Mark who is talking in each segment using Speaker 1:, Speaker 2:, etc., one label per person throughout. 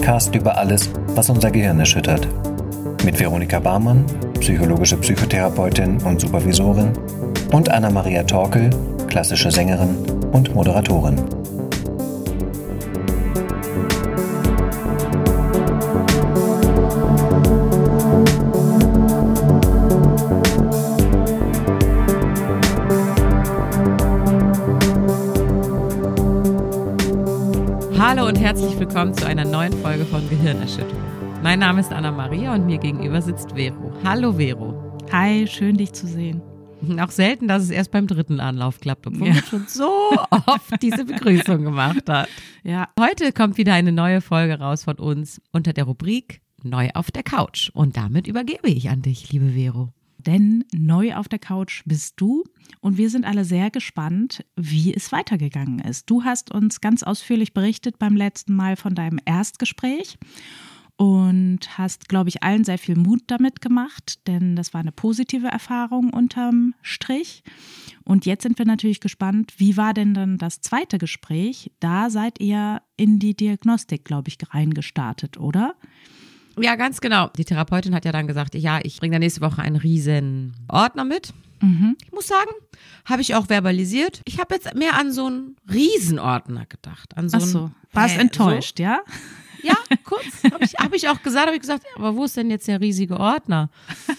Speaker 1: Podcast über alles, was unser Gehirn erschüttert. Mit Veronika Barmann, psychologische Psychotherapeutin und Supervisorin, und Anna-Maria Torkel, klassische Sängerin und Moderatorin.
Speaker 2: Hallo und herzlich willkommen zu einer neuen Folge von Gehirnerschütterung. Mein Name ist Anna-Maria und mir gegenüber sitzt Vero. Hallo Vero.
Speaker 3: Hi, schön dich zu sehen.
Speaker 2: Auch selten, dass es erst beim dritten Anlauf klappt, obwohl man schon so oft diese Begrüßung gemacht hat.
Speaker 3: Ja.
Speaker 2: Heute kommt wieder eine neue Folge raus von uns unter der Rubrik Neu auf der Couch. Und damit übergebe ich an dich, liebe Vero.
Speaker 3: Denn neu auf der Couch bist du und wir sind alle sehr gespannt, wie es weitergegangen ist. Du hast uns ganz ausführlich berichtet beim letzten Mal von deinem Erstgespräch und hast, glaube ich, allen sehr viel Mut damit gemacht, denn das war eine positive Erfahrung unterm Strich. Und jetzt sind wir natürlich gespannt, wie war denn dann das zweite Gespräch? Da seid ihr in die Diagnostik, glaube ich, reingestartet, oder?
Speaker 2: Ja, ganz genau. Die Therapeutin hat ja dann gesagt, ja, ich bringe da nächste Woche einen riesen Ordner mit. Ich muss sagen, habe ich auch verbalisiert. Ich habe jetzt mehr an so einen Riesenordner gedacht. An so
Speaker 3: Ach so, warst enttäuscht, so? Ja?
Speaker 2: Ja, kurz. Hab ich auch gesagt, aber wo ist denn jetzt der riesige Ordner?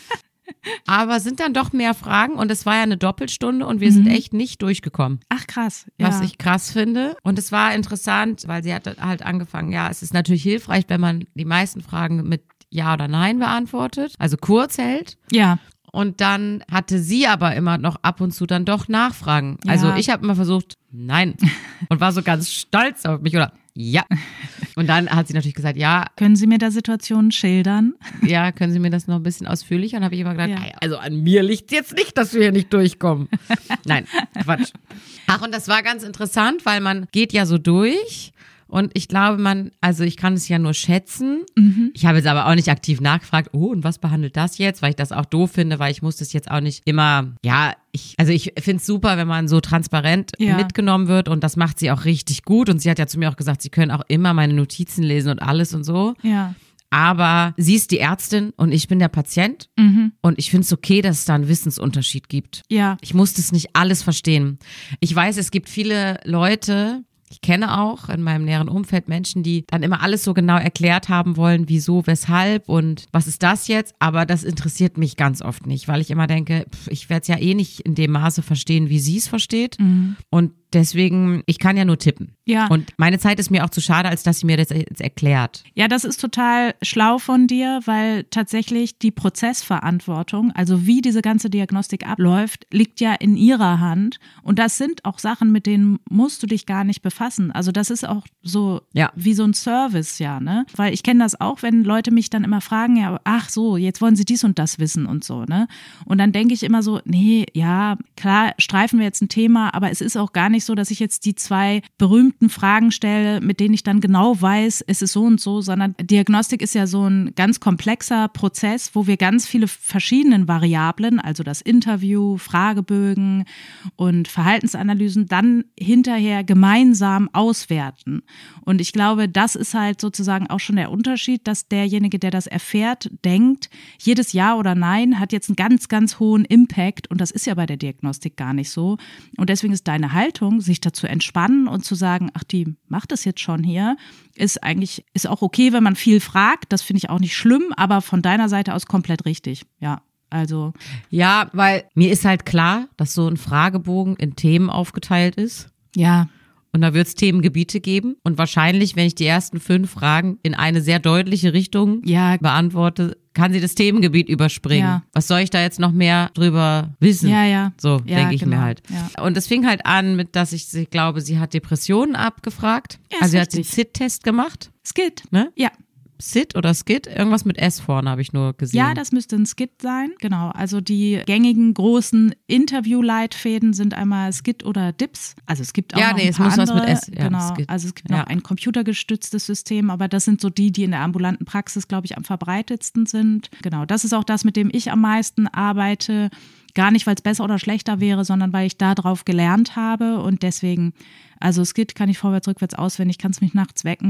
Speaker 2: Aber sind dann doch mehr Fragen und es war ja eine Doppelstunde und wir sind echt nicht durchgekommen.
Speaker 3: Ach krass. Ja.
Speaker 2: Was ich krass finde. Und es war interessant, weil sie hat halt angefangen, ja, es ist natürlich hilfreich, wenn man die meisten Fragen mit Ja oder Nein beantwortet, also kurz hält.
Speaker 3: Ja.
Speaker 2: Und dann hatte sie aber immer noch ab und zu dann doch Nachfragen.
Speaker 3: Ja.
Speaker 2: Also ich habe immer versucht, nein. Und war so ganz stolz auf mich oder ja. Und dann hat sie natürlich gesagt, ja.
Speaker 3: Können Sie mir da Situationen schildern?
Speaker 2: Ja, können Sie mir das noch ein bisschen ausführlicher? Und habe ich immer gedacht, ja. Also an mir liegt jetzt nicht, dass wir hier nicht durchkommen. Nein, Quatsch. Ach, und das war ganz interessant, weil man geht ja so durch. Und ich glaube, ich kann es ja nur schätzen. Ich habe jetzt aber auch nicht aktiv nachgefragt, und was behandelt das jetzt? Weil ich das auch doof finde, weil ich muss das jetzt auch nicht immer, ich finde es super, wenn man so transparent mitgenommen wird und das macht sie auch richtig gut. Und sie hat ja zu mir auch gesagt, sie können auch immer meine Notizen lesen und alles und so.
Speaker 3: Ja.
Speaker 2: Aber sie ist die Ärztin und ich bin der Patient und ich finde es okay, dass es da einen Wissensunterschied gibt.
Speaker 3: Ja.
Speaker 2: Ich muss das nicht alles verstehen. Ich weiß, es gibt viele Leute, ich kenne auch in meinem näheren Umfeld Menschen, die dann immer alles so genau erklärt haben wollen, wieso, weshalb und was ist das jetzt? Aber das interessiert mich ganz oft nicht, weil ich immer denke, ich werde es ja eh nicht in dem Maße verstehen, wie sie es versteht. Und deswegen, ich kann ja nur tippen.
Speaker 3: Ja.
Speaker 2: Und meine Zeit ist mir auch zu schade, als dass sie mir das jetzt erklärt.
Speaker 3: Ja, das ist total schlau von dir, weil tatsächlich die Prozessverantwortung, also wie diese ganze Diagnostik abläuft, liegt ja in ihrer Hand. Und das sind auch Sachen, mit denen musst du dich gar nicht befassen. Also das ist auch so wie so ein Service, ne? Weil ich kenne das auch, wenn Leute mich dann immer fragen, ja, ach so, jetzt wollen sie dies und das wissen und so, ne? Und dann denke ich immer so, nee, ja, klar, streifen wir jetzt ein Thema, aber es ist auch gar nicht so, dass ich jetzt die zwei berühmten Fragen stelle, mit denen ich dann genau weiß, es ist so und so, sondern Diagnostik ist ja so ein ganz komplexer Prozess, wo wir ganz viele verschiedene Variablen, also das Interview, Fragebögen und Verhaltensanalysen dann hinterher gemeinsam auswerten. Und ich glaube, das ist halt sozusagen auch schon der Unterschied, dass derjenige, der das erfährt, denkt, jedes Ja oder Nein hat jetzt einen ganz, ganz hohen Impact und das ist ja bei der Diagnostik gar nicht so. Und deswegen ist deine Haltung, sich dazu entspannen und zu sagen, ach, die macht das jetzt schon hier, ist auch okay, wenn man viel fragt. Das finde ich auch nicht schlimm, aber von deiner Seite aus komplett richtig. Ja, also.
Speaker 2: Ja, weil mir ist halt klar, dass so ein Fragebogen in Themen aufgeteilt ist.
Speaker 3: Ja.
Speaker 2: Und da wird es Themengebiete geben. Und wahrscheinlich, wenn ich die ersten 5 Fragen in eine sehr deutliche Richtung beantworte, kann sie das Themengebiet überspringen. Ja. Was soll ich da jetzt noch mehr drüber wissen?
Speaker 3: Ja.
Speaker 2: So denke ich mir halt.
Speaker 3: Ja.
Speaker 2: Und es fing halt an mit, dass ich glaube, sie hat Depressionen abgefragt.
Speaker 3: Ja,
Speaker 2: also sie hat den SID-Test gemacht.
Speaker 3: SCID,
Speaker 2: ne?
Speaker 3: Ja.
Speaker 2: SID oder SCID? Irgendwas mit S vorne habe ich nur gesehen.
Speaker 3: Ja, das müsste ein SCID sein. Genau. Also die gängigen großen Interviewleitfäden sind einmal SCID oder DIPS. Also es gibt auch noch ein paar
Speaker 2: es muss
Speaker 3: andere.
Speaker 2: was mit S. Ja,
Speaker 3: genau.
Speaker 2: SCID.
Speaker 3: Also es gibt noch ein computergestütztes System, aber das sind so die in der ambulanten Praxis, glaube ich, am verbreitetsten sind. Genau. Das ist auch das, mit dem ich am meisten arbeite. Gar nicht, weil es besser oder schlechter wäre, sondern weil ich da drauf gelernt habe und deswegen, also SCID kann ich vorwärts, rückwärts auswendig, kann es mich nachts wecken.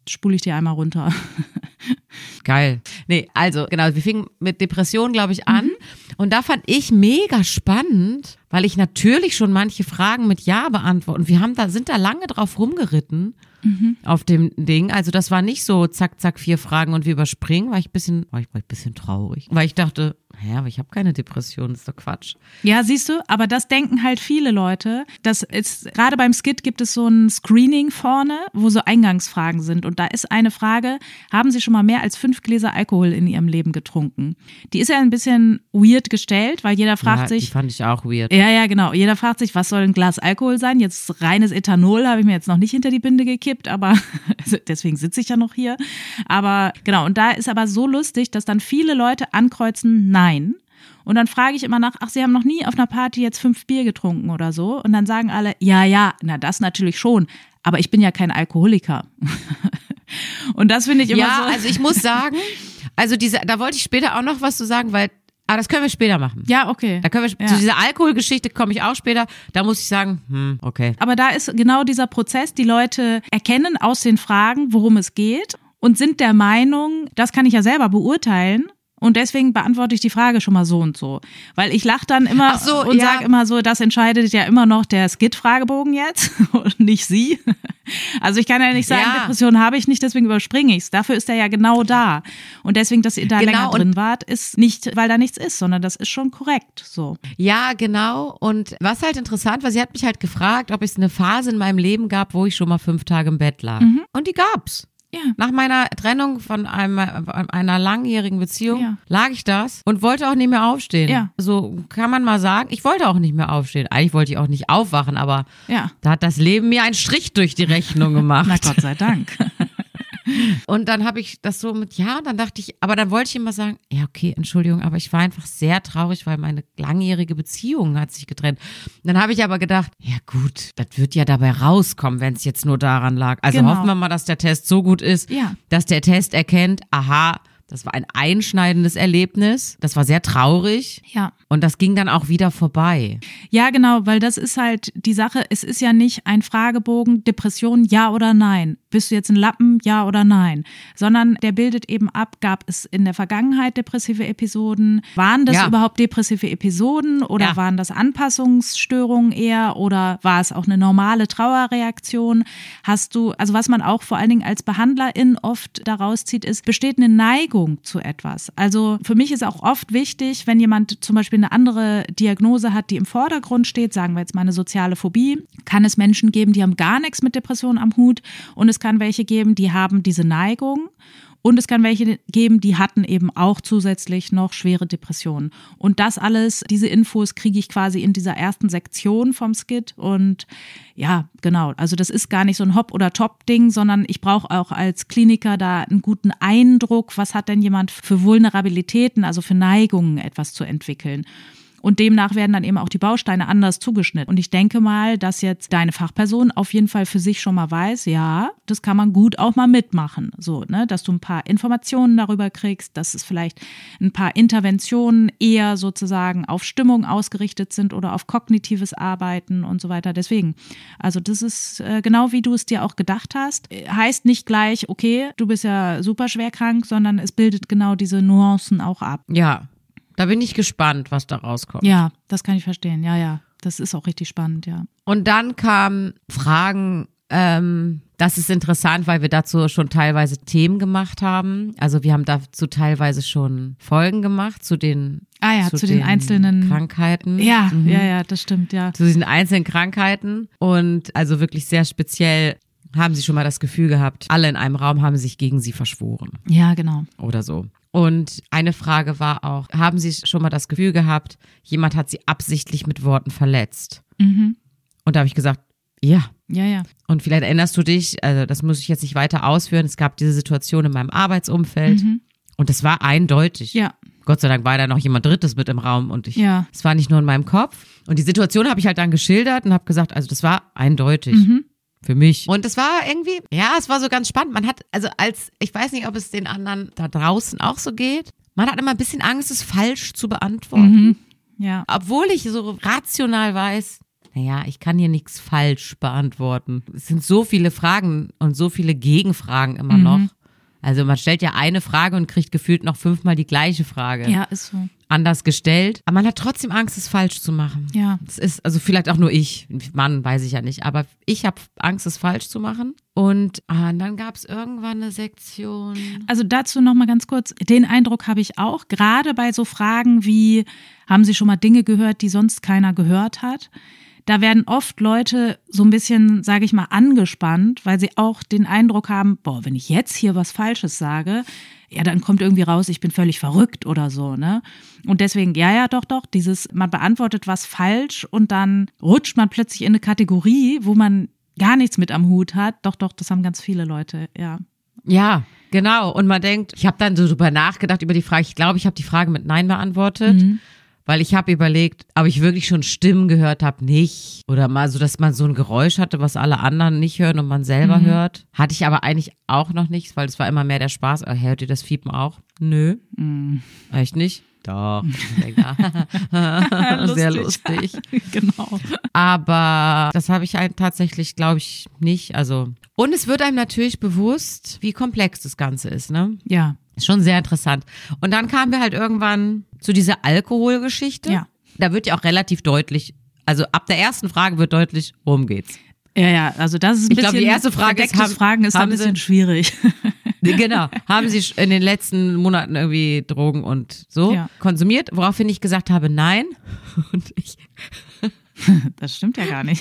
Speaker 3: spule ich dir einmal runter.
Speaker 2: Geil. Nee, also genau, wir fingen mit Depressionen, glaube ich, an. Und da fand ich mega spannend, weil ich natürlich schon manche Fragen mit Ja beantworte. Und wir sind da lange drauf rumgeritten auf dem Ding. Also das war nicht so zack, zack, 4 Fragen und wir überspringen. War ich ein bisschen traurig. Weil ich dachte, aber ich habe keine Depression, das ist doch Quatsch.
Speaker 3: Ja, siehst du, aber das denken halt viele Leute. Das ist, gerade beim Skit gibt es so ein Screening vorne, wo so Eingangsfragen sind. Und da ist eine Frage, haben Sie schon mal mehr als 5 Gläser Alkohol in Ihrem Leben getrunken? Die ist ja ein bisschen weird gestellt, weil jeder fragt sich.
Speaker 2: Die fand ich auch weird.
Speaker 3: Ja, genau. Jeder fragt sich, was soll ein Glas Alkohol sein? Jetzt reines Ethanol habe ich mir jetzt noch nicht hinter die Binde gekippt, aber deswegen sitze ich ja noch hier. Aber genau, und da ist aber so lustig, dass dann viele Leute ankreuzen, nein. Und dann frage ich immer nach, Sie haben noch nie auf einer Party jetzt 5 Bier getrunken oder so? Und dann sagen alle, ja, na das natürlich schon, aber ich bin ja kein Alkoholiker. Und das finde ich immer so.
Speaker 2: Ja, also ich muss sagen, da wollte ich später auch noch was zu sagen, weil das können wir später machen.
Speaker 3: Ja, okay.
Speaker 2: Da können wir, zu dieser Alkoholgeschichte komme ich auch später. Da muss ich sagen, okay.
Speaker 3: Aber da ist genau dieser Prozess, die Leute erkennen aus den Fragen, worum es geht und sind der Meinung, das kann ich ja selber beurteilen. Und deswegen beantworte ich die Frage schon mal so und so. Weil ich lache dann immer und sage immer so, das entscheidet ja immer noch der Skit-Fragebogen jetzt und nicht Sie. Also ich kann ja nicht sagen, Depression habe ich nicht, deswegen überspringe ich es. Dafür ist er ja genau da. Und deswegen, dass ihr da länger drin wart, ist nicht, weil da nichts ist, sondern das ist schon korrekt so.
Speaker 2: Ja, genau. Und was halt interessant war, sie hat mich halt gefragt, ob es eine Phase in meinem Leben gab, wo ich schon mal 5 Tage im Bett lag. Und die gab's.
Speaker 3: Ja.
Speaker 2: Nach meiner Trennung von einer langjährigen Beziehung lag ich das und wollte auch nicht mehr aufstehen.
Speaker 3: Ja.
Speaker 2: So kann man mal sagen, ich wollte auch nicht mehr aufstehen. Eigentlich wollte ich auch nicht aufwachen, aber da hat das Leben mir einen Strich durch die Rechnung gemacht.
Speaker 3: Na Gott sei Dank.
Speaker 2: Und dann habe ich das so und dann dachte ich, aber dann wollte ich immer sagen, ja okay, Entschuldigung, aber ich war einfach sehr traurig, weil meine langjährige Beziehung hat sich getrennt. Und dann habe ich aber gedacht, ja gut, das wird ja dabei rauskommen, wenn es jetzt nur daran lag. Also hoffen wir mal, dass der Test so gut ist, dass der Test erkennt, aha, das war ein einschneidendes Erlebnis. Das war sehr traurig.
Speaker 3: Ja.
Speaker 2: Und das ging dann auch wieder vorbei.
Speaker 3: Ja, genau, weil das ist halt die Sache. Es ist ja nicht ein Fragebogen, Depression, ja oder nein. Bist du jetzt ein Lappen, ja oder nein? Sondern der bildet eben ab, gab es in der Vergangenheit depressive Episoden? Waren das überhaupt depressive Episoden oder waren das Anpassungsstörungen eher oder war es auch eine normale Trauerreaktion? Also was man auch vor allen Dingen als Behandlerin oft daraus zieht, ist, besteht eine Neigung zu etwas. Also für mich ist auch oft wichtig, wenn jemand zum Beispiel eine andere Diagnose hat, die im Vordergrund steht, sagen wir jetzt mal eine soziale Phobie, kann es Menschen geben, die haben gar nichts mit Depressionen am Hut und es kann welche geben, die haben diese Neigung. Und es kann welche geben, die hatten eben auch zusätzlich noch schwere Depressionen. Und das alles, diese Infos kriege ich quasi in dieser ersten Sektion vom Skit. Und ja, genau. Also das ist gar nicht so ein Hop- oder Top-Ding, sondern ich brauche auch als Kliniker da einen guten Eindruck, was hat denn jemand für Vulnerabilitäten, also für Neigungen etwas zu entwickeln. Und demnach werden dann eben auch die Bausteine anders zugeschnitten. Und ich denke mal, dass jetzt deine Fachperson auf jeden Fall für sich schon mal weiß, ja, das kann man gut auch mal mitmachen. So, ne, dass du ein paar Informationen darüber kriegst, dass es vielleicht ein paar Interventionen eher sozusagen auf Stimmung ausgerichtet sind oder auf kognitives Arbeiten und so weiter. Deswegen, also das ist genau wie du es dir auch gedacht hast. Heißt nicht gleich, okay, du bist ja super schwer krank, sondern es bildet genau diese Nuancen auch ab.
Speaker 2: Ja. Da bin ich gespannt, was da rauskommt.
Speaker 3: Ja, das kann ich verstehen. Ja. Das ist auch richtig spannend, ja.
Speaker 2: Und dann kamen Fragen, das ist interessant, weil wir dazu schon teilweise Themen gemacht haben. Also wir haben dazu teilweise schon Folgen gemacht zu den
Speaker 3: zu den einzelnen
Speaker 2: Krankheiten.
Speaker 3: Ja, ja, das stimmt, ja.
Speaker 2: Zu diesen einzelnen Krankheiten. Und also wirklich sehr speziell haben sie schon mal das Gefühl gehabt, alle in einem Raum haben sich gegen sie verschworen.
Speaker 3: Ja, genau.
Speaker 2: Oder so. Und eine Frage war auch, haben Sie schon mal das Gefühl gehabt, jemand hat Sie absichtlich mit Worten verletzt? Und da habe ich gesagt, ja.
Speaker 3: Ja.
Speaker 2: Und vielleicht erinnerst du dich, also das muss ich jetzt nicht weiter ausführen, es gab diese Situation in meinem Arbeitsumfeld und das war eindeutig.
Speaker 3: Ja.
Speaker 2: Gott sei Dank war da noch jemand Drittes mit im Raum und es war nicht nur in meinem Kopf. Und die Situation habe ich halt dann geschildert und habe gesagt, also das war eindeutig. Für mich. Und es war irgendwie, es war so ganz spannend. Man hat, ich weiß nicht, ob es den anderen da draußen auch so geht. Man hat immer ein bisschen Angst, es falsch zu beantworten.
Speaker 3: Ja.
Speaker 2: Obwohl ich so rational weiß, naja, ich kann hier nichts falsch beantworten. Es sind so viele Fragen und so viele Gegenfragen immer noch. Also man stellt ja eine Frage und kriegt gefühlt noch 5-mal die gleiche Frage.
Speaker 3: Ja, ist so.
Speaker 2: Anders gestellt. Aber man hat trotzdem Angst, es falsch zu machen.
Speaker 3: Ja.
Speaker 2: Das ist, also vielleicht auch nur ich. Mann, weiß ich ja nicht. Aber ich habe Angst, es falsch zu machen. Und dann gab es irgendwann eine Sektion.
Speaker 3: Also dazu nochmal ganz kurz. Den Eindruck habe ich auch. Gerade bei so Fragen wie, haben Sie schon mal Dinge gehört, die sonst keiner gehört hat? Da werden oft Leute so ein bisschen, sage ich mal, angespannt, weil sie auch den Eindruck haben, boah, wenn ich jetzt hier was Falsches sage, ja, dann kommt irgendwie raus, ich bin völlig verrückt oder so, ne? Und deswegen, ja, doch, dieses, man beantwortet was falsch und dann rutscht man plötzlich in eine Kategorie, wo man gar nichts mit am Hut hat. Doch, das haben ganz viele Leute, ja.
Speaker 2: Ja, genau. Und man denkt, ich habe dann so drüber nachgedacht über die Frage, ich glaube, ich habe die Frage mit Nein beantwortet. Weil ich habe überlegt, ob ich wirklich schon Stimmen gehört habe, nicht. Oder mal so, dass man so ein Geräusch hatte, was alle anderen nicht hören und man selber hört. Hatte ich aber eigentlich auch noch nicht, weil es war immer mehr der Spaß. Hört ihr das Fiepen auch? Nö. Echt nicht? Doch. Sehr lustig.
Speaker 3: Genau.
Speaker 2: Aber das habe ich tatsächlich, glaube ich, nicht. Also. Und es wird einem natürlich bewusst, wie komplex das Ganze ist, ne?
Speaker 3: Ja.
Speaker 2: Ist schon sehr interessant. Und dann kamen wir halt irgendwann zu dieser Alkoholgeschichte.
Speaker 3: Ja.
Speaker 2: Da wird ja auch relativ deutlich, also ab der ersten Frage wird deutlich, worum geht's.
Speaker 3: Ja, also das ist ein bisschen,
Speaker 2: ich glaube, die erste Frage ist,
Speaker 3: Fragen ist ein bisschen schwierig.
Speaker 2: Genau. Haben Sie in den letzten Monaten irgendwie Drogen und so konsumiert? Woraufhin ich gesagt habe, nein. Und
Speaker 3: das stimmt ja gar nicht.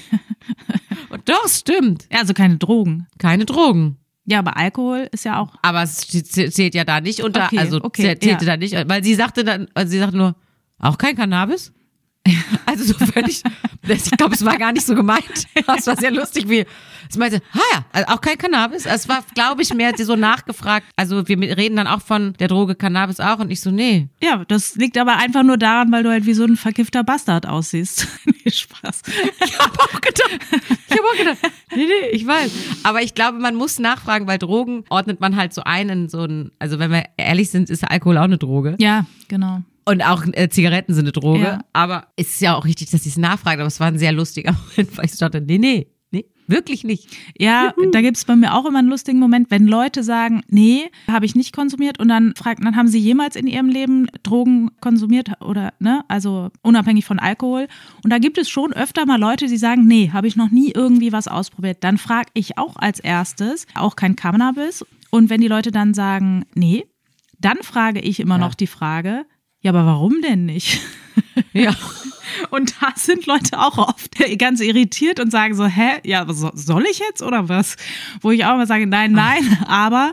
Speaker 2: Und doch, es stimmt.
Speaker 3: Ja, also keine Drogen.
Speaker 2: Keine Drogen.
Speaker 3: Ja, aber Alkohol ist ja auch.
Speaker 2: Aber es zählt ja da nicht unter,
Speaker 3: okay,
Speaker 2: zählte da nicht, weil sie sagte nur, auch kein Cannabis? Also so völlig, ich glaube, es war gar nicht so gemeint. Das war sehr lustig, wie sie meinte, also auch kein Cannabis. Es war, glaube ich, mehr so nachgefragt. Also wir reden dann auch von der Droge Cannabis auch und ich so, nee.
Speaker 3: Ja, das liegt aber einfach nur daran, weil du halt wie so ein verkiffter Bastard aussiehst. Nee, Spaß.
Speaker 2: Ich habe auch gedacht, nee, ich weiß. Aber ich glaube, man muss nachfragen, weil Drogen ordnet man halt so ein in so ein, also wenn wir ehrlich sind, ist Alkohol auch eine Droge.
Speaker 3: Ja, genau.
Speaker 2: Und auch Zigaretten sind eine Droge.
Speaker 3: Ja.
Speaker 2: Aber es ist ja auch richtig, dass sie es nachfragen. Aber es war ein sehr lustiger Moment, weil ich dachte, nee, wirklich nicht.
Speaker 3: Ja, da gibt's bei mir auch immer einen lustigen Moment, wenn Leute sagen, nee, habe ich nicht konsumiert und dann dann haben sie jemals in ihrem Leben Drogen konsumiert oder, ne, also unabhängig von Alkohol. Und da gibt es schon öfter mal Leute, die sagen, nee, habe ich noch nie irgendwie was ausprobiert. Dann frage ich auch als erstes, auch kein Cannabis. Und wenn die Leute dann sagen, nee, dann frage ich immer noch die Frage, ja, aber warum denn nicht?
Speaker 2: Ja.
Speaker 3: Und da sind Leute auch oft ganz irritiert und sagen so, ja, soll ich jetzt oder was? Wo ich auch mal sage, nein, aber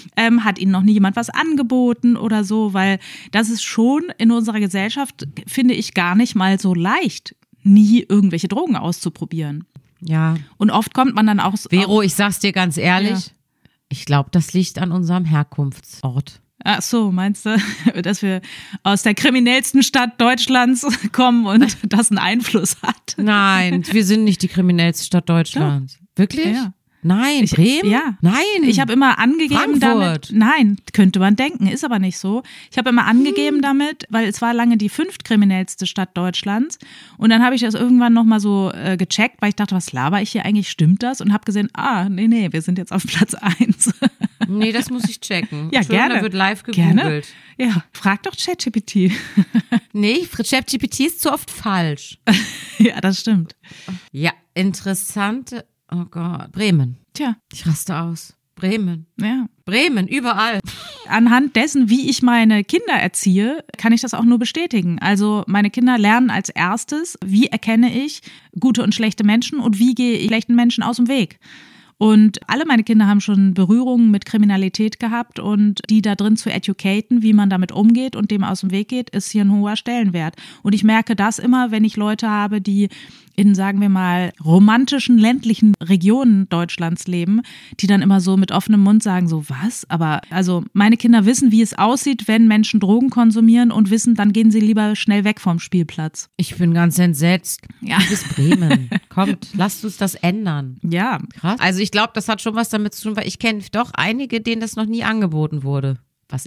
Speaker 3: hat ihnen noch nie jemand was angeboten oder so, weil das ist schon in unserer Gesellschaft, finde ich, gar nicht mal so leicht, nie irgendwelche Drogen auszuprobieren.
Speaker 2: Ja.
Speaker 3: Und oft kommt man dann auch so.
Speaker 2: Vero, ich sag's dir ganz ehrlich, ich glaube, das liegt an unserem Herkunftsort.
Speaker 3: Ach so, meinst du, dass wir aus der kriminellsten Stadt Deutschlands kommen und das einen Einfluss hat?
Speaker 2: Nein, wir sind nicht die kriminellste Stadt Deutschlands. Doch. Wirklich?
Speaker 3: Ja.
Speaker 2: Nein, Bremen?
Speaker 3: Ja.
Speaker 2: Nein.
Speaker 3: Ich habe immer angegeben damit, nein, könnte man denken, ist aber nicht so. Ich habe immer angegeben damit, weil es war lange die 5. kriminellste Stadt Deutschlands und dann habe ich das irgendwann nochmal so gecheckt, weil ich dachte, was laber ich hier eigentlich, stimmt das? Und habe gesehen, nee, wir sind jetzt auf Platz 1.
Speaker 2: Nee, das muss ich checken.
Speaker 3: Ja, gerne.
Speaker 2: Da wird live gegoogelt.
Speaker 3: Gerne. Ja, frag doch ChatGPT.
Speaker 2: Nee, ChatGPT ist zu oft falsch.
Speaker 3: Ja, das stimmt.
Speaker 2: Ja, interessante. Oh Gott, Bremen.
Speaker 3: Tja.
Speaker 2: Ich raste aus. Bremen.
Speaker 3: Ja.
Speaker 2: Bremen, überall.
Speaker 3: Anhand dessen, wie ich meine Kinder erziehe, kann ich das auch nur bestätigen. Also meine Kinder lernen als erstes, wie erkenne ich gute und schlechte Menschen und wie gehe ich schlechten Menschen aus dem Weg. Und alle meine Kinder haben schon Berührungen mit Kriminalität gehabt und die da drin zu educaten, wie man damit umgeht und dem aus dem Weg geht, ist hier ein hoher Stellenwert. Und ich merke das immer, wenn ich Leute habe, die in, sagen wir mal, romantischen, ländlichen Regionen Deutschlands leben, die dann immer so mit offenem Mund sagen, so was? Aber also meine Kinder wissen, wie es aussieht, wenn Menschen Drogen konsumieren und wissen, dann gehen sie lieber schnell weg vom Spielplatz.
Speaker 2: Ich bin ganz entsetzt.
Speaker 3: Ja.
Speaker 2: Du bist Bremen. Kommt, lasst uns das ändern.
Speaker 3: Ja.
Speaker 2: Krass. Also ich glaube, das hat schon was damit zu tun, weil ich kenne doch einige, denen das noch nie angeboten wurde. Was ich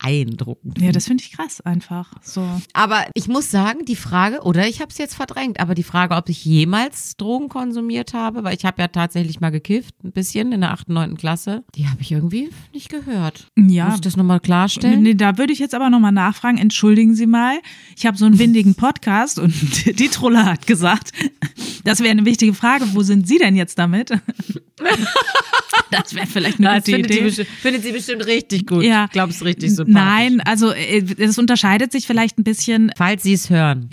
Speaker 2: beeindruckend.
Speaker 3: Ja, das finde ich krass einfach. So.
Speaker 2: Aber ich muss sagen, die Frage, oder ich habe es jetzt verdrängt, aber die Frage, ob ich jemals Drogen konsumiert habe, weil ich habe ja tatsächlich mal gekifft, ein bisschen in der 8., 9. Klasse, die habe ich irgendwie nicht gehört.
Speaker 3: Ja.
Speaker 2: Muss ich das nochmal klarstellen?
Speaker 3: Nee, da würde ich jetzt aber nochmal nachfragen. Entschuldigen Sie mal, ich habe so einen windigen Podcast und die Trolle hat gesagt, das wäre eine wichtige Frage. Wo sind Sie denn jetzt damit? Das wäre vielleicht eine gute Idee.
Speaker 2: Findet sie bestimmt richtig gut.
Speaker 3: Ja.
Speaker 2: Ich glaube, es ist richtig sympathisch.
Speaker 3: Nein, also es unterscheidet sich vielleicht ein bisschen.
Speaker 2: Falls Sie es hören,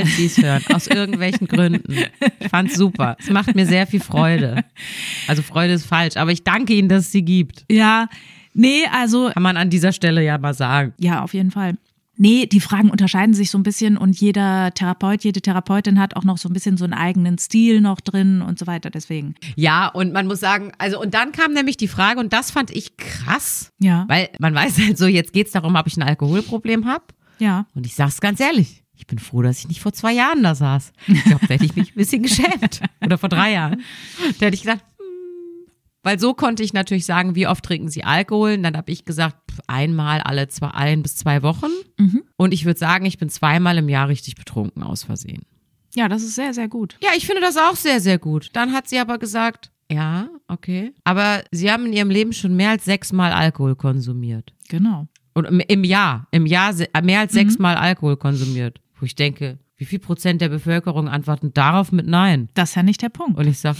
Speaker 2: aus irgendwelchen Gründen. Ich fand's super. Es macht mir sehr viel Freude. Also Freude ist falsch, aber ich danke Ihnen, dass es sie gibt.
Speaker 3: Ja, nee, also.
Speaker 2: Kann man an dieser Stelle ja mal sagen.
Speaker 3: Ja, auf jeden Fall. Nee, die Fragen unterscheiden sich so ein bisschen und jeder Therapeut, jede Therapeutin hat auch noch so ein bisschen so einen eigenen Stil noch drin und so weiter, deswegen.
Speaker 2: Ja, und man muss sagen, also und dann kam nämlich die Frage und das fand ich krass,
Speaker 3: Ja.
Speaker 2: weil man weiß halt so, jetzt geht's darum, ob ich ein Alkoholproblem habe.
Speaker 3: Ja.
Speaker 2: Und ich sag's ganz ehrlich, ich bin froh, dass ich nicht vor 2 Jahren da saß. Ich glaube, da hätte ich mich ein bisschen geschämt. Oder vor 3 Jahren. Da hätte ich gesagt, weil so konnte ich natürlich sagen, wie oft trinken Sie Alkohol? Und dann habe ich gesagt, einmal alle 1 bis 2 Wochen.
Speaker 3: Mhm.
Speaker 2: Und ich würde sagen, ich bin 2-mal im Jahr richtig betrunken aus Versehen.
Speaker 3: Ja, das ist sehr, sehr gut.
Speaker 2: Ja, ich finde das auch sehr, sehr gut. Dann hat sie aber gesagt, ja, okay. Aber Sie haben in Ihrem Leben schon mehr als 6-mal Alkohol konsumiert.
Speaker 3: Genau.
Speaker 2: Und im Jahr mehr als 6-mal Alkohol konsumiert. Wo ich denke, wie viel % der Bevölkerung antworten darauf mit Nein?
Speaker 3: Das ist ja nicht der Punkt.
Speaker 2: Und ich sag,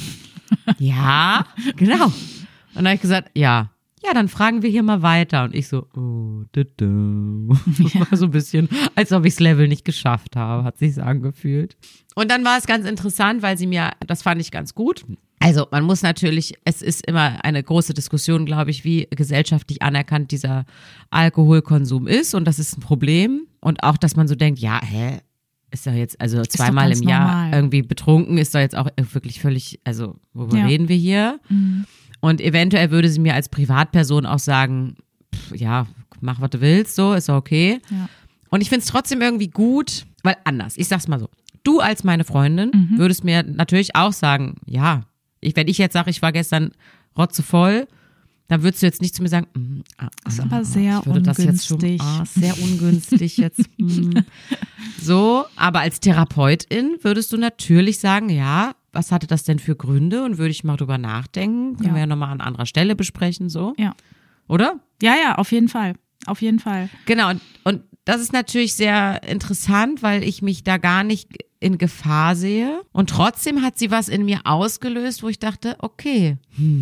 Speaker 2: ja, genau. Und dann habe ich gesagt, ja, dann fragen wir hier mal weiter. Und ich so, Das war so ein bisschen, als ob ich das Level nicht geschafft habe, hat sich's angefühlt. Und dann war es ganz interessant, weil sie mir, das fand ich ganz gut. Also man muss natürlich, es ist immer eine große Diskussion, glaube ich, wie gesellschaftlich anerkannt dieser Alkoholkonsum ist. Und das ist ein Problem. Und auch, dass man so denkt, ja, ist doch jetzt, also 2-mal im Jahr
Speaker 3: normal.
Speaker 2: irgendwie betrunken, ist doch jetzt auch wirklich völlig, also worüber reden wir hier?
Speaker 3: Mhm.
Speaker 2: Und eventuell würde sie mir als Privatperson auch sagen, ja, mach, was du willst, so, ist doch okay.
Speaker 3: Ja.
Speaker 2: Und ich finde es trotzdem irgendwie gut, weil anders, ich sag's mal so, du als meine Freundin würdest mir natürlich auch sagen, ja, wenn ich jetzt sage, ich war gestern rotzevoll, dann würdest du jetzt nicht zu mir sagen,
Speaker 3: Das ist aber sehr
Speaker 2: ich würde das jetzt schon,
Speaker 3: ungünstig.
Speaker 2: sehr ungünstig jetzt. So, aber als Therapeutin würdest du natürlich sagen, ja, was hatte das denn für Gründe und würde ich mal drüber nachdenken, können wir ja nochmal an anderer Stelle besprechen, so.
Speaker 3: Ja.
Speaker 2: Oder?
Speaker 3: Ja, auf jeden Fall. Auf jeden Fall.
Speaker 2: Genau, und das ist natürlich sehr interessant, weil ich mich da gar nicht in Gefahr sehe. Und trotzdem hat sie was in mir ausgelöst, wo ich dachte, okay,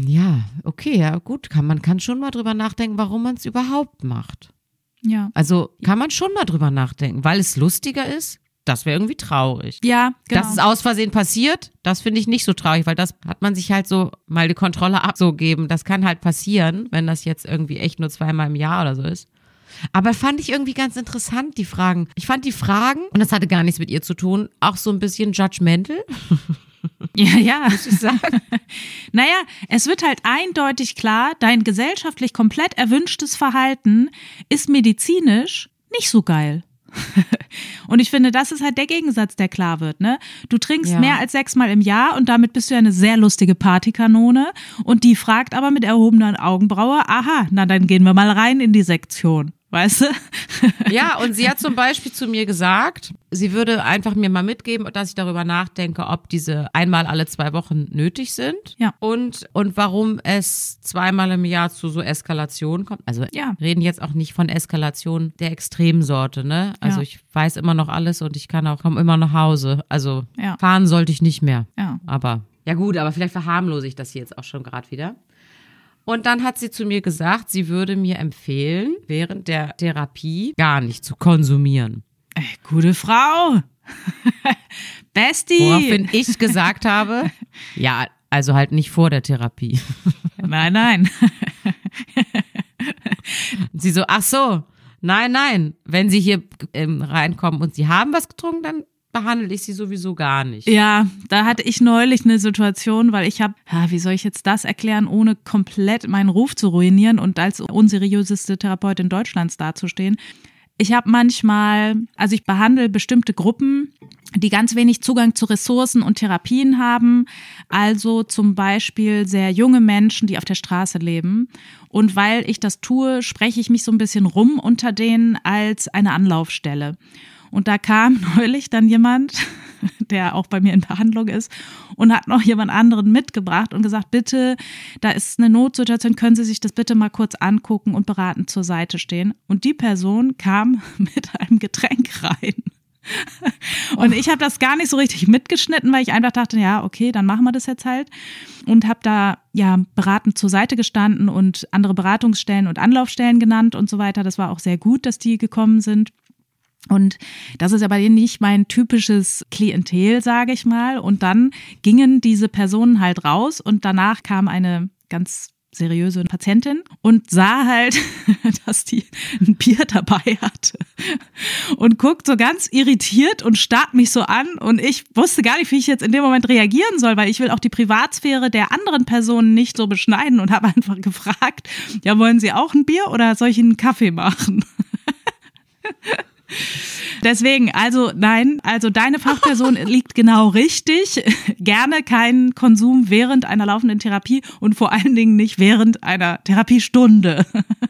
Speaker 2: ja gut, man kann schon mal drüber nachdenken, warum man es überhaupt macht.
Speaker 3: Ja.
Speaker 2: Also kann man schon mal drüber nachdenken, weil es lustiger ist. Das wäre irgendwie traurig.
Speaker 3: Ja, genau.
Speaker 2: Dass es aus Versehen passiert, das finde ich nicht so traurig, weil das hat man sich halt so mal die Kontrolle abzugeben. Das kann halt passieren, wenn das jetzt irgendwie echt nur 2-mal im Jahr oder so ist. Aber fand ich irgendwie ganz interessant, die Fragen. Ich fand die Fragen, und das hatte gar nichts mit ihr zu tun, auch so ein bisschen judgmental.
Speaker 3: Ja.
Speaker 2: Muss ich sagen.
Speaker 3: Naja, es wird halt eindeutig klar, dein gesellschaftlich komplett erwünschtes Verhalten ist medizinisch nicht so geil. Und ich finde, das ist halt der Gegensatz, der klar wird, ne? Du trinkst mehr als 6-mal im Jahr und damit bist du ja eine sehr lustige Partykanone und die fragt aber mit erhobener Augenbraue, aha, na dann gehen wir mal rein in die Sektion. Weißt du?
Speaker 2: Ja, und sie hat zum Beispiel zu mir gesagt, sie würde einfach mir mal mitgeben, dass ich darüber nachdenke, ob diese 1-mal alle 2 Wochen nötig sind.
Speaker 3: Ja.
Speaker 2: Und warum es 2-mal im Jahr zu so Eskalationen kommt. Also reden jetzt auch nicht von Eskalation der Extremsorte, ne? Also ich weiß immer noch alles und ich komme immer nach Hause. Also fahren sollte ich nicht mehr.
Speaker 3: Ja.
Speaker 2: Aber, ja gut, aber vielleicht verharmlose ich das hier jetzt auch schon gerade wieder. Und dann hat sie zu mir gesagt, sie würde mir empfehlen, während der Therapie gar nicht zu konsumieren.
Speaker 3: Gute Frau. Bestie.
Speaker 2: Woraufhin ich gesagt habe, ja, also halt nicht vor der Therapie.
Speaker 3: Nein.
Speaker 2: Sie so, ach so, nein, wenn Sie hier reinkommen und Sie haben was getrunken, dann behandle ich sie sowieso gar nicht.
Speaker 3: Ja, da hatte ich neulich eine Situation, weil ich habe, wie soll ich jetzt das erklären, ohne komplett meinen Ruf zu ruinieren und als unseriöseste Therapeutin Deutschlands dazustehen. Ich habe manchmal, also ich behandle bestimmte Gruppen, die ganz wenig Zugang zu Ressourcen und Therapien haben, also zum Beispiel sehr junge Menschen, die auf der Straße leben. Und weil ich das tue, spreche ich mich so ein bisschen rum unter denen als eine Anlaufstelle. Und da kam neulich dann jemand, der auch bei mir in Behandlung ist, und hat noch jemand anderen mitgebracht und gesagt, bitte, da ist eine Notsituation, können Sie sich das bitte mal kurz angucken und beratend zur Seite stehen. Und die Person kam mit einem Getränk rein. Und ich habe das gar nicht so richtig mitgeschnitten, weil ich einfach dachte, ja, okay, dann machen wir das jetzt halt. Und habe da ja beratend zur Seite gestanden und andere Beratungsstellen und Anlaufstellen genannt und so weiter. Das war auch sehr gut, dass die gekommen sind. Und das ist aber nicht mein typisches Klientel, sage ich mal. Und dann gingen diese Personen halt raus und danach kam eine ganz seriöse Patientin und sah halt, dass die ein Bier dabei hatte und guckt so ganz irritiert und starrt mich so an und ich wusste gar nicht, wie ich jetzt in dem Moment reagieren soll, weil ich will auch die Privatsphäre der anderen Personen nicht so beschneiden und habe einfach gefragt, ja, wollen Sie auch ein Bier oder soll ich Ihnen einen Kaffee machen? Deswegen, also nein, also deine Fachperson liegt genau richtig. Gerne keinen Konsum während einer laufenden Therapie und vor allen Dingen nicht während einer Therapiestunde.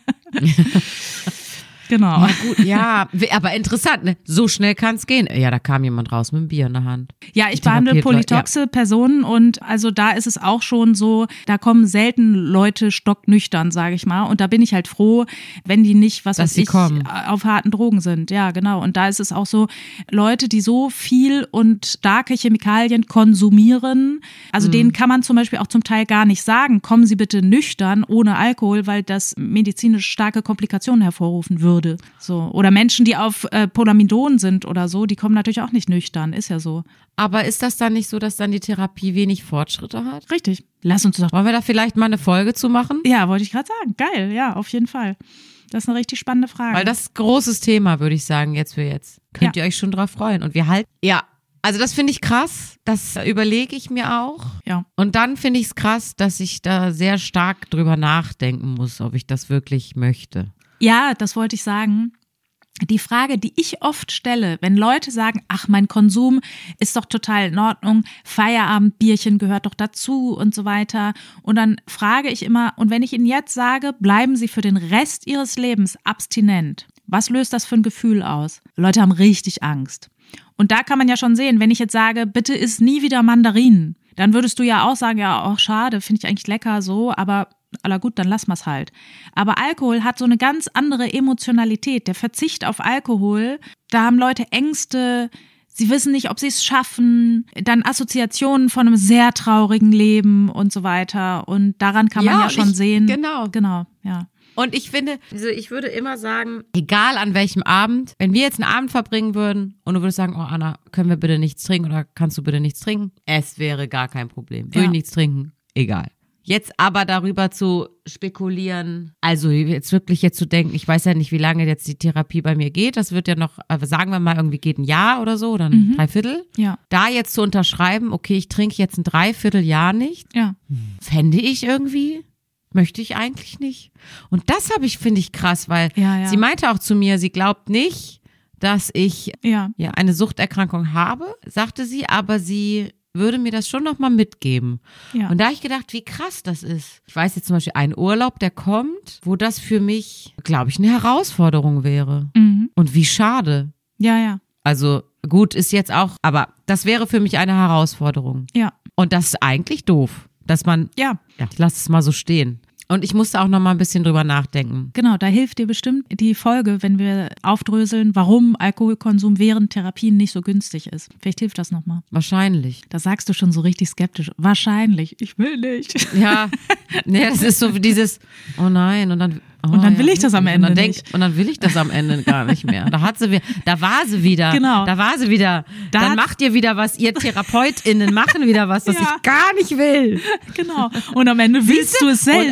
Speaker 3: Genau.
Speaker 2: Ja, gut, ja, aber interessant, ne? So schnell kann es gehen. Ja, da kam jemand raus mit einem Bier in der Hand.
Speaker 3: Ja, ich behandle polytoxe Personen und also da ist es auch schon so, da kommen selten Leute stocknüchtern, sage ich mal. Und da bin ich halt froh, wenn die nicht, was weiß ich, auf harten Drogen sind. Ja, genau. Und da ist es auch so, Leute, die so viel und starke Chemikalien konsumieren, also denen kann man zum Beispiel auch zum Teil gar nicht sagen, kommen Sie bitte nüchtern ohne Alkohol, weil das medizinisch starke Komplikationen hervorrufen würde. So. Oder Menschen, die auf Polamidon sind oder so, die kommen natürlich auch nicht nüchtern, ist ja so.
Speaker 2: Aber ist das dann nicht so, dass dann die Therapie wenig Fortschritte hat?
Speaker 3: Richtig. Lass uns doch.
Speaker 2: Wollen wir da vielleicht mal eine Folge zu machen?
Speaker 3: Ja, wollte ich gerade sagen. Geil, ja, auf jeden Fall. Das ist eine richtig spannende Frage.
Speaker 2: Weil das ist ein großes Thema, würde ich sagen, jetzt für jetzt. Könnt ihr euch schon drauf freuen. Und wir halten, ja. Also das finde ich krass, das überlege ich mir auch.
Speaker 3: Ja.
Speaker 2: Und dann finde ich es krass, dass ich da sehr stark drüber nachdenken muss, ob ich das wirklich möchte.
Speaker 3: Ja, das wollte ich sagen. Die Frage, die ich oft stelle, wenn Leute sagen, ach, mein Konsum ist doch total in Ordnung, Feierabendbierchen gehört doch dazu und so weiter. Und dann frage ich immer, und wenn ich Ihnen jetzt sage, bleiben Sie für den Rest Ihres Lebens abstinent, was löst das für ein Gefühl aus? Leute haben richtig Angst. Und da kann man ja schon sehen, wenn ich jetzt sage, bitte iss nie wieder Mandarinen, dann würdest du ja auch sagen, ja, oh, schade, finde ich eigentlich lecker so, aber aller gut, dann lassen wir es halt. Aber Alkohol hat so eine ganz andere Emotionalität. Der Verzicht auf Alkohol, da haben Leute Ängste, sie wissen nicht, ob sie es schaffen, dann Assoziationen von einem sehr traurigen Leben und so weiter. Und daran kann man ja schon sehen. Genau, ja.
Speaker 2: Und ich finde, also ich würde immer sagen, egal an welchem Abend, wenn wir jetzt einen Abend verbringen würden und du würdest sagen, oh Anna, können wir bitte nichts trinken oder kannst du bitte nichts trinken? Es wäre gar kein Problem. Will ich nichts trinken? Egal. Jetzt aber darüber zu spekulieren, also jetzt wirklich jetzt zu denken, ich weiß ja nicht, wie lange jetzt die Therapie bei mir geht, das wird ja noch, sagen wir mal, irgendwie geht ein Jahr oder so, oder ein Dreiviertel. Ja. Da jetzt zu unterschreiben, okay, ich trinke jetzt ein Dreivierteljahr nicht, fände ich irgendwie, möchte ich eigentlich nicht. Und das finde ich krass, weil sie meinte auch zu mir, sie glaubt nicht, dass ich eine Suchterkrankung habe, sagte sie, aber sie würde mir das schon nochmal mitgeben. Ja. Und da habe ich gedacht, wie krass das ist. Ich weiß jetzt zum Beispiel einen Urlaub, der kommt, wo das für mich, glaube ich, eine Herausforderung wäre. Mhm. Und wie schade.
Speaker 3: Ja.
Speaker 2: Also gut, ist jetzt auch, aber das wäre für mich eine Herausforderung.
Speaker 3: Ja.
Speaker 2: Und das ist eigentlich doof, dass man, ich lasse es mal so stehen. Und ich musste auch noch mal ein bisschen drüber nachdenken.
Speaker 3: Genau, da hilft dir bestimmt die Folge, wenn wir aufdröseln, warum Alkoholkonsum während Therapien nicht so günstig ist. Vielleicht hilft das noch mal.
Speaker 2: Wahrscheinlich.
Speaker 3: Das sagst du schon so richtig skeptisch. Wahrscheinlich. Ich will nicht.
Speaker 2: Ja, nee, das ist so dieses, oh nein, und dann
Speaker 3: will ich das am Ende nicht.
Speaker 2: Und dann will ich das am Ende gar nicht mehr. Da war sie wieder.
Speaker 3: Genau.
Speaker 2: Da war sie wieder. Dann macht ihr wieder was, ihr TherapeutInnen machen wieder was, was ich gar nicht will.
Speaker 3: Genau. Und am Ende willst du es selbst.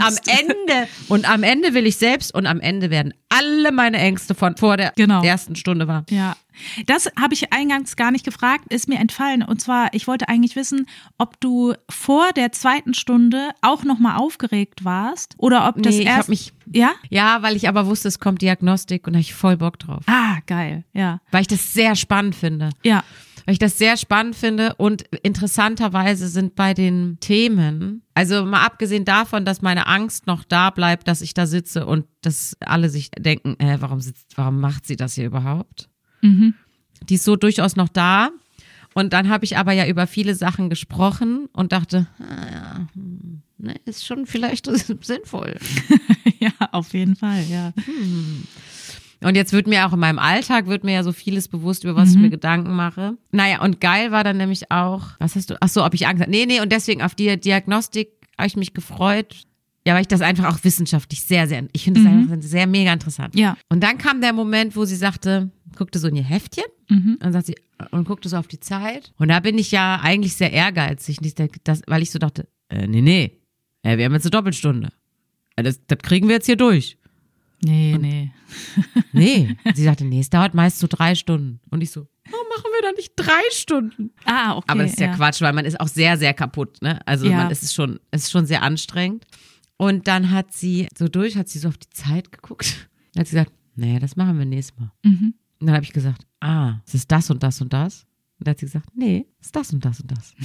Speaker 2: Und am Ende will ich selbst und am Ende werden alle meine Ängste von vor der ersten Stunde wahr.
Speaker 3: Ja. Das habe ich eingangs gar nicht gefragt, ist mir entfallen. Und zwar, ich wollte eigentlich wissen, ob du vor der zweiten Stunde auch nochmal aufgeregt warst oder ob das
Speaker 2: ich habe mich.
Speaker 3: Ja?
Speaker 2: Ja, weil ich aber wusste, es kommt Diagnostik und da habe ich voll Bock drauf.
Speaker 3: geil, ja.
Speaker 2: Weil ich das sehr spannend finde.
Speaker 3: Ja.
Speaker 2: Weil ich das sehr spannend finde und interessanterweise sind bei den Themen, also mal abgesehen davon, dass meine Angst noch da bleibt, dass ich da sitze und dass alle sich denken, warum macht sie das hier überhaupt?
Speaker 3: Mhm.
Speaker 2: Die ist so durchaus noch da. Und dann habe ich aber ja über viele Sachen gesprochen und dachte, ist schon vielleicht sinnvoll.
Speaker 3: Ja, auf jeden Fall, ja.
Speaker 2: Und jetzt wird mir auch in meinem Alltag ja so vieles bewusst, über was ich mir Gedanken mache. Naja, und geil war dann nämlich auch, was hast du, ach so, ob ich Angst hatte. Nee, und deswegen auf die Diagnostik habe ich mich gefreut. Ja, weil ich das einfach auch wissenschaftlich ich finde es einfach sehr mega interessant.
Speaker 3: Ja.
Speaker 2: Und dann kam der Moment, wo sie sagte, guckte so in ihr Heftchen und sagt sie, und guckte so auf die Zeit. Und da bin ich ja eigentlich sehr ehrgeizig, weil ich so dachte, nee, wir haben jetzt eine Doppelstunde. Das kriegen wir jetzt hier durch.
Speaker 3: Nee.
Speaker 2: Nee. Sie sagte, es dauert meist so 3 Stunden. Und ich so, warum machen wir da nicht 3 Stunden?
Speaker 3: Ah, okay.
Speaker 2: Aber das ist ja Quatsch, weil man ist auch sehr, sehr kaputt, ne? Also es ist schon sehr anstrengend. Und dann hat sie so auf die Zeit geguckt. Dann hat sie gesagt, nee, das machen wir nächstes Mal. Und dann habe ich gesagt, es ist das und das und das. Und dann hat sie gesagt, nee, es ist das und das und das.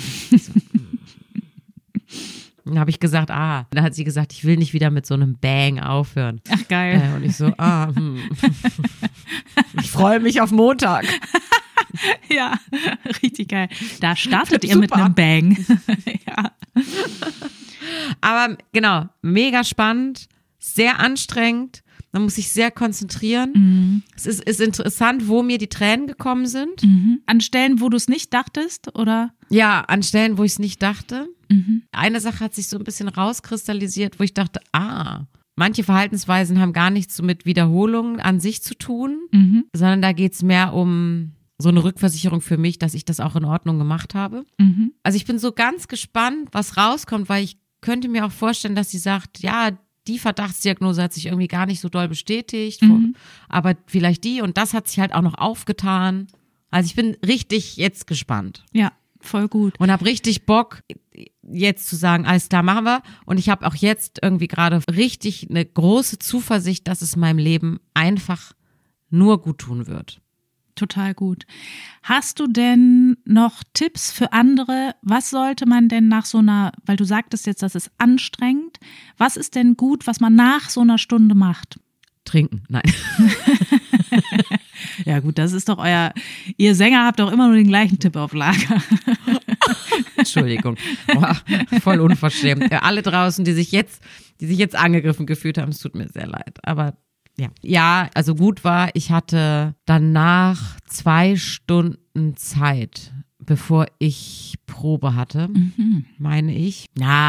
Speaker 2: Dann habe ich gesagt, Dann hat sie gesagt, ich will nicht wieder mit so einem Bang aufhören.
Speaker 3: Ach, geil.
Speaker 2: Und ich so, Ich freue mich auf Montag.
Speaker 3: Ja, richtig geil. Da startet ihr mit einem Bang. Ja.
Speaker 2: Aber genau, mega spannend, sehr anstrengend. Man muss sich sehr konzentrieren. Es ist interessant, wo mir die Tränen gekommen sind.
Speaker 3: An Stellen, wo du es nicht dachtest, oder?
Speaker 2: Ja, an Stellen, wo ich es nicht dachte. Eine Sache hat sich so ein bisschen rauskristallisiert, wo ich dachte, manche Verhaltensweisen haben gar nichts so mit Wiederholungen an sich zu tun, sondern da geht es mehr um so eine Rückversicherung für mich, dass ich das auch in Ordnung gemacht habe. Also ich bin so ganz gespannt, was rauskommt, weil ich könnte mir auch vorstellen, dass sie sagt, ja, die Verdachtsdiagnose hat sich irgendwie gar nicht so doll bestätigt, aber vielleicht die und das hat sich halt auch noch aufgetan. Also ich bin richtig jetzt gespannt.
Speaker 3: Ja, voll gut.
Speaker 2: Und habe richtig Bock, jetzt zu sagen, alles klar, machen wir. Und ich habe auch jetzt irgendwie gerade richtig eine große Zuversicht, dass es meinem Leben einfach nur gut tun wird.
Speaker 3: Total gut. Hast du denn noch Tipps für andere? Was sollte man denn nach so einer, weil du sagtest jetzt, das ist anstrengend, was ist denn gut, was man nach so einer Stunde macht?
Speaker 2: Trinken, nein.
Speaker 3: Ja gut, das ist doch ihr Sänger habt doch immer nur den gleichen Tipp auf Lager.
Speaker 2: Entschuldigung, voll unverschämt. Alle draußen, die sich jetzt angegriffen gefühlt haben, es tut mir sehr leid, aber ja, also gut war, ich hatte danach 2 Stunden Zeit, bevor ich Probe hatte, meine ich.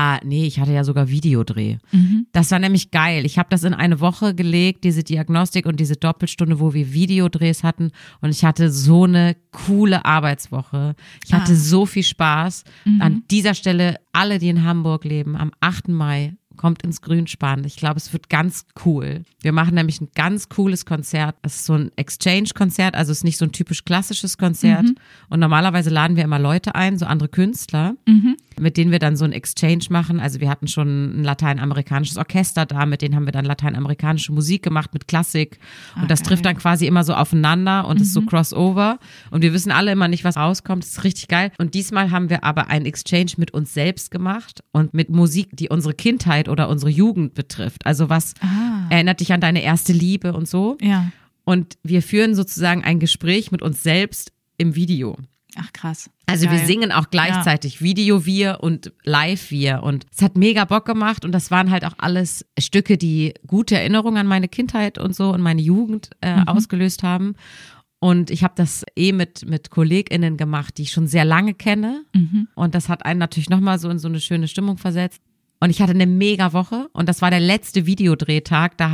Speaker 2: Ich hatte ja sogar Videodreh. Das war nämlich geil. Ich habe das in eine Woche gelegt, diese Diagnostik und diese Doppelstunde, wo wir Videodrehs hatten und ich hatte so eine coole Arbeitswoche. Ich hatte so viel Spaß. An dieser Stelle, alle, die in Hamburg leben, am 8. Mai, kommt ins Grünspan. Ich glaube, es wird ganz cool. Wir machen nämlich ein ganz cooles Konzert. Es ist so ein Exchange-Konzert, also es ist nicht so ein typisch klassisches Konzert. Und normalerweise laden wir immer Leute ein, so andere Künstler, mit denen wir dann so ein Exchange machen. Also wir hatten schon ein lateinamerikanisches Orchester da, mit denen haben wir dann lateinamerikanische Musik gemacht mit Klassik. Und das trifft dann quasi immer so aufeinander und ist so Crossover. Und wir wissen alle immer nicht, was rauskommt. Das ist richtig geil. Und diesmal haben wir aber ein Exchange mit uns selbst gemacht und mit Musik, die unsere Kindheit oder unsere Jugend betrifft. Also was erinnert dich an deine erste Liebe und so.
Speaker 3: Ja.
Speaker 2: Und wir führen sozusagen ein Gespräch mit uns selbst im Video.
Speaker 3: Ach krass.
Speaker 2: Also
Speaker 3: geil.
Speaker 2: wir singen auch gleichzeitig Video wir und Live wir und es hat mega Bock gemacht und das waren halt auch alles Stücke, die gute Erinnerungen an meine Kindheit und so und meine Jugend ausgelöst haben. Und ich habe das mit KollegInnen gemacht, die ich schon sehr lange kenne. Und das hat einen natürlich nochmal so in so eine schöne Stimmung versetzt. Und ich hatte eine mega Woche und das war der letzte Videodrehtag. Da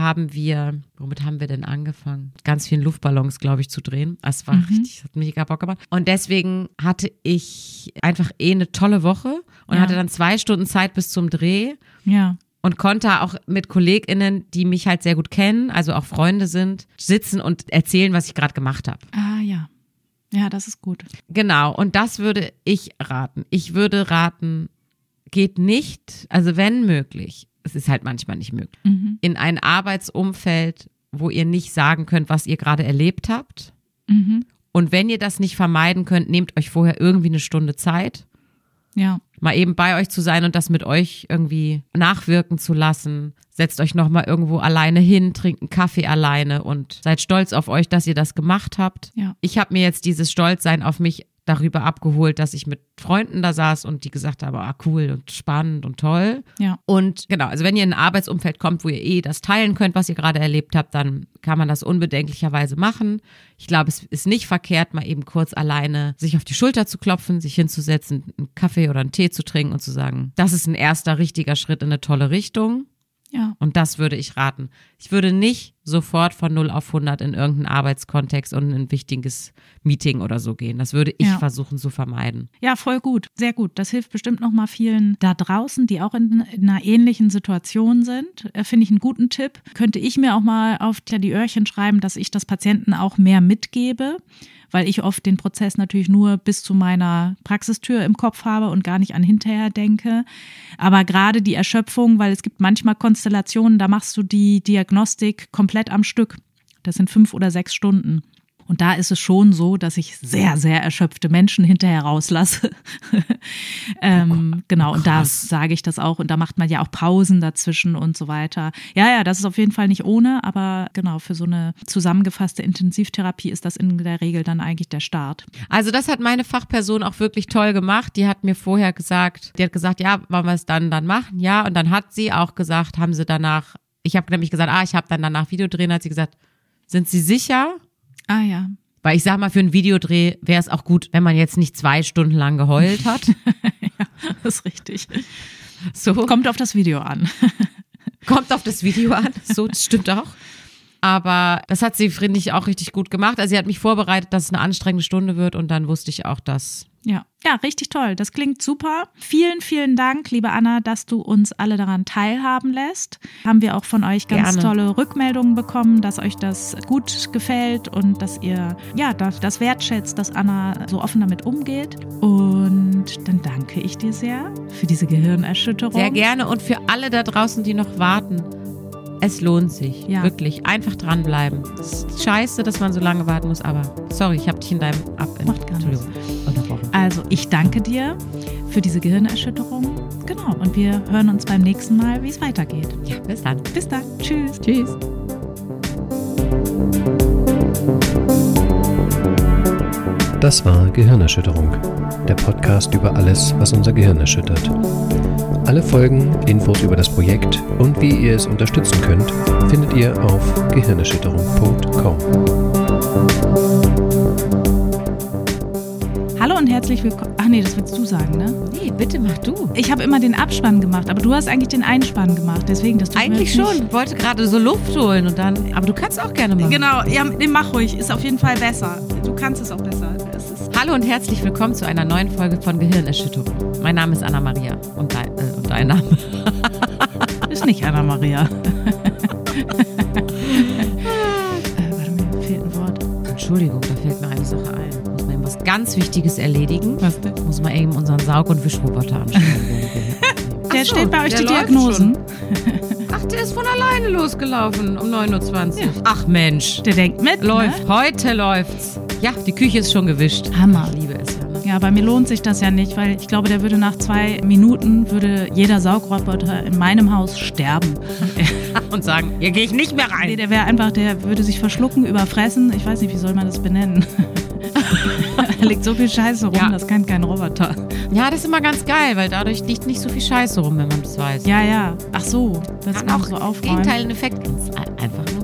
Speaker 2: womit haben wir denn angefangen? Ganz vielen Luftballons, glaube ich, zu drehen. Es war richtig, hat mega Bock gemacht. Und deswegen hatte ich einfach eine tolle Woche und hatte dann 2 Stunden Zeit bis zum Dreh.
Speaker 3: Ja.
Speaker 2: Und konnte auch mit KollegInnen, die mich halt sehr gut kennen, also auch Freunde sind, sitzen und erzählen, was ich gerade gemacht habe.
Speaker 3: Ah ja. Ja, das ist gut.
Speaker 2: Genau, und das würde ich raten. Ich würde raten, geht nicht, also wenn möglich, es ist halt manchmal nicht möglich, in ein Arbeitsumfeld, wo ihr nicht sagen könnt, was ihr gerade erlebt habt.
Speaker 3: Mhm.
Speaker 2: Und wenn ihr das nicht vermeiden könnt, nehmt euch vorher irgendwie eine Stunde Zeit.
Speaker 3: Ja.
Speaker 2: Mal eben bei euch zu sein und das mit euch irgendwie nachwirken zu lassen. Setzt euch nochmal irgendwo alleine hin, trinkt einen Kaffee alleine und seid stolz auf euch, dass ihr das gemacht habt.
Speaker 3: Ja.
Speaker 2: Ich habe mir jetzt dieses Stolzsein auf mich darüber abgeholt, dass ich mit Freunden da saß und die gesagt haben, cool und spannend und toll.
Speaker 3: Ja.
Speaker 2: Und genau, also wenn ihr in ein Arbeitsumfeld kommt, wo ihr das teilen könnt, was ihr gerade erlebt habt, dann kann man das unbedenklicherweise machen. Ich glaube, es ist nicht verkehrt, mal eben kurz alleine sich auf die Schulter zu klopfen, sich hinzusetzen, einen Kaffee oder einen Tee zu trinken und zu sagen, das ist ein erster richtiger Schritt in eine tolle Richtung.
Speaker 3: Ja.
Speaker 2: Und das würde ich raten. Ich würde nicht sofort von 0 auf 100 in irgendeinen Arbeitskontext und in ein wichtiges Meeting oder so gehen. Das würde ich versuchen zu vermeiden.
Speaker 3: Ja, voll gut. Sehr gut. Das hilft bestimmt nochmal vielen da draußen, die auch in einer ähnlichen Situation sind. Finde ich einen guten Tipp. Könnte ich mir auch mal auf die Öhrchen schreiben, dass ich das Patienten auch mehr mitgebe, weil ich oft den Prozess natürlich nur bis zu meiner Praxistür im Kopf habe und gar nicht an hinterher denke. Aber gerade die Erschöpfung, weil es gibt manchmal Konstellationen, da machst du die Diagnostik komplett am Stück. Das sind 5 oder 6 Stunden. Und da ist es schon so, dass ich sehr, sehr erschöpfte Menschen hinterher rauslasse. Genau, und da sage ich das auch. Und da macht man ja auch Pausen dazwischen und so weiter. Ja, das ist auf jeden Fall nicht ohne, aber genau, für so eine zusammengefasste Intensivtherapie ist das in der Regel dann eigentlich der Start.
Speaker 2: Also das hat meine Fachperson auch wirklich toll gemacht. Die hat mir vorher gesagt, ja, wollen wir es dann machen? Ja, und dann hat sie auch gesagt, haben sie danach, ich habe nämlich gesagt, ich habe dann danach Videodrehen, hat sie gesagt, sind Sie sicher?
Speaker 3: Ah ja.
Speaker 2: Weil ich sag mal, für einen Videodreh wäre es auch gut, wenn man jetzt nicht 2 Stunden lang geheult hat.
Speaker 3: Ja, das ist richtig. So. Kommt auf das Video an.
Speaker 2: Kommt auf das Video an, so, das stimmt auch. Aber das hat sie, finde ich, auch richtig gut gemacht. Also sie hat mich vorbereitet, dass es eine anstrengende Stunde wird und dann wusste ich auch, dass...
Speaker 3: Ja, richtig toll. Das klingt super. Vielen, vielen Dank, liebe Anna, dass du uns alle daran teilhaben lässt. Haben wir auch von euch ganz tolle Rückmeldungen bekommen, dass euch das gut gefällt und dass ihr das wertschätzt, dass Anna so offen damit umgeht. Und dann danke ich dir sehr für diese Gehirnerschütterung.
Speaker 2: Sehr gerne und für alle da draußen, die noch warten. Es lohnt sich, wirklich. Einfach dranbleiben. Es ist scheiße, dass man so lange warten muss, aber sorry, ich habe dich in deinem
Speaker 3: unterbrochen. Also, ich danke dir für diese Gehirnerschütterung. Genau, und wir hören uns beim nächsten Mal, wie es weitergeht.
Speaker 2: Ja, bis dann.
Speaker 3: Bis dann. Tschüss.
Speaker 2: Tschüss.
Speaker 1: Das war Gehirnerschütterung, der Podcast über alles, was unser Gehirn erschüttert. Alle Folgen, Infos über das Projekt und wie ihr es unterstützen könnt, findet ihr auf gehirnerschütterung.com.
Speaker 3: Hallo und herzlich willkommen. Ach nee, das willst du sagen, ne?
Speaker 2: Nee, bitte mach du.
Speaker 3: Ich habe immer den Abspann gemacht, aber du hast eigentlich den Einspann gemacht, deswegen das tut
Speaker 2: eigentlich
Speaker 3: mir
Speaker 2: schon. Ich wollte gerade so Luft holen und dann. Aber du kannst auch gerne machen.
Speaker 3: Genau, ja, mach ruhig, ist auf jeden Fall besser. Du kannst es auch besser.
Speaker 2: Hallo und herzlich willkommen zu einer neuen Folge von Gehirnerschütterung. Mein Name ist Anna-Maria und dein Name?
Speaker 3: Ist nicht Anna-Maria. Warte, mir fehlt ein Wort.
Speaker 2: Entschuldigung, da fällt mir eine Sache ein. Muss man eben was ganz Wichtiges erledigen.
Speaker 3: Was denn?
Speaker 2: Muss man eben unseren Saug- und Wischroboter anstellen.
Speaker 3: Der steht bei euch die Diagnosen.
Speaker 2: Ach, der ist von alleine losgelaufen um 9.20 Uhr. Ja. Ach Mensch.
Speaker 3: Der denkt mit,
Speaker 2: läuft. Ne? Heute läuft's. Ja, die Küche ist schon gewischt.
Speaker 3: Hammer.
Speaker 2: Ich liebe es ja. Ne?
Speaker 3: Ja, bei mir lohnt sich das ja nicht, weil ich glaube, der würde nach 2 Minuten, würde jeder Saugroboter in meinem Haus sterben.
Speaker 2: Und sagen, hier gehe ich nicht mehr rein.
Speaker 3: Nee, der würde sich verschlucken, überfressen. Ich weiß nicht, wie soll man das benennen? Da liegt so viel Scheiße rum, das kann kein Roboter.
Speaker 2: Ja, das ist immer ganz geil, weil dadurch liegt nicht so viel Scheiße rum, wenn man das weiß.
Speaker 3: Ja. Ach so, das
Speaker 2: kann auch
Speaker 3: so aufräumen.
Speaker 2: Gegenteiligen Effekt. Einfach